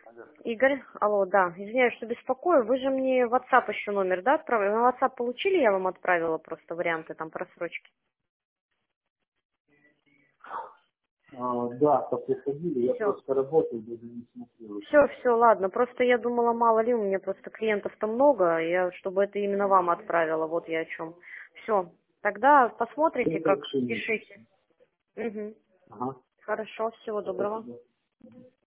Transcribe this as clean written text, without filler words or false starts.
Игорь, алло, да, извиняюсь, что беспокою. Вы же мне в WhatsApp еще номер, да, отправили? На WhatsApp получили, я вам отправила просто варианты там просрочки. Да, приходили, я Все. просто работал, даже не смотрел еще. Все, ладно. Просто я думала, мало ли, у меня просто клиентов-то много, я, чтобы это именно вам отправила, вот я о чем. Все. Тогда посмотрите, Все как хорошо, нет. пишите. Угу. Ага, Хорошо, всего доброго. спасибо.